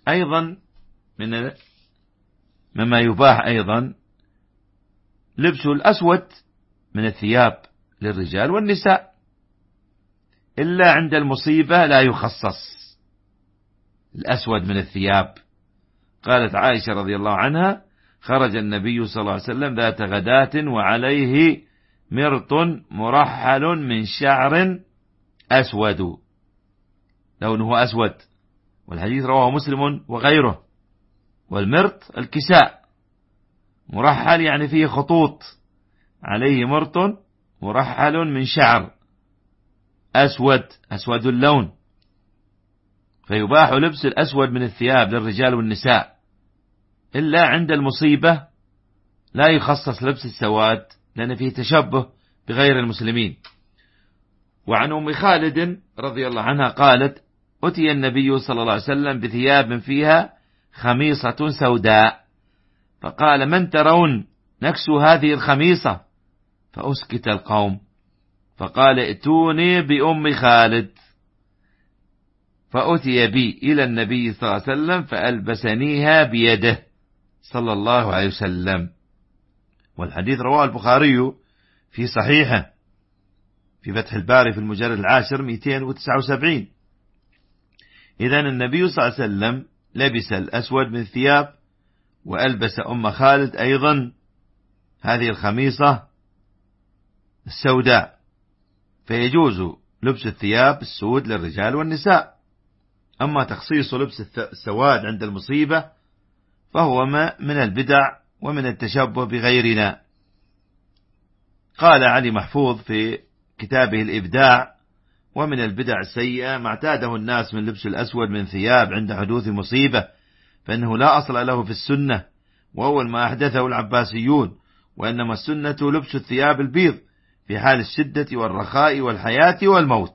أيضا مما يباح أيضا لبس الأسود من الثياب للرجال والنساء، إلا عند المصيبة لا يخصص الأسود من الثياب. قالت عائشة رضي الله عنها: خرج النبي صلى الله عليه وسلم ذات غداة وعليه مرط مرحل من شعر أسود، لونه أسود، والحديث رواه مسلم وغيره. والمرط الكساء، مرحل يعني فيه خطوط، عليه مرط مرحل من شعر أسود اللون. فيباح لبس الأسود من الثياب للرجال والنساء، إلا عند المصيبة لا يخصص لبس السواد، لأن فيه تشبه بغير المسلمين. وعن أم خالد رضي الله عنها قالت: أتي النبي صلى الله عليه وسلم بثياب فيها خميصة سوداء، فقال: من ترون نكسو هذه الخميصة؟ فأسكت القوم، فقال: ائتوني بأم خالد. فأتي بي إلى النبي صلى الله عليه وسلم فألبسنيها بيده صلى الله عليه وسلم. والحديث رواه البخاري في صحيحه في فتح الباري في المجلد 10 279. إذن النبي صلى الله عليه وسلم لبس الأسود من الثياب، وألبس أم خالد أيضا هذه الخميصة السوداء، فيجوز لبس الثياب السود للرجال والنساء. أما تخصيص لبس السواد عند المصيبة فهو من البدع ومن التشبه بغيرنا. قال علي محفوظ في كتابه الإبداع: ومن البدع السيئة ما اعتاده الناس من لبس الأسود من ثياب عند حدوث مصيبة، فإنه لا أصل له في السنة، وأول ما أحدثه العباسيون، وإنما السنة لبس الثياب البيض في حال الشدة والرخاء والحياة والموت.